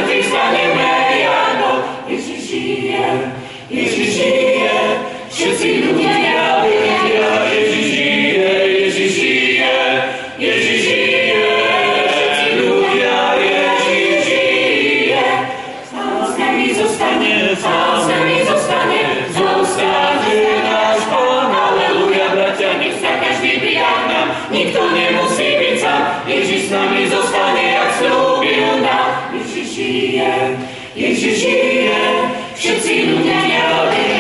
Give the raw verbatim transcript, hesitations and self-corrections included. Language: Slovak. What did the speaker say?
mŕtvych staneme, áno. Ježiš žije, Ježiš žije, všetci ľudia vedia, Ježiš žije, Ježiš žije, Ježiš žije, všetci ľudia, Ježiš žije. Sám s nami zostane, sám s nami zostane, zostane náš Pán, aleluja, bratia, nech sa každý prijal nám, nikto nemusí byť sám, Ježiš s nami zostane, jak slúbil nám. Ježiš žije, Ježiš žije, všetci ľudia vedia.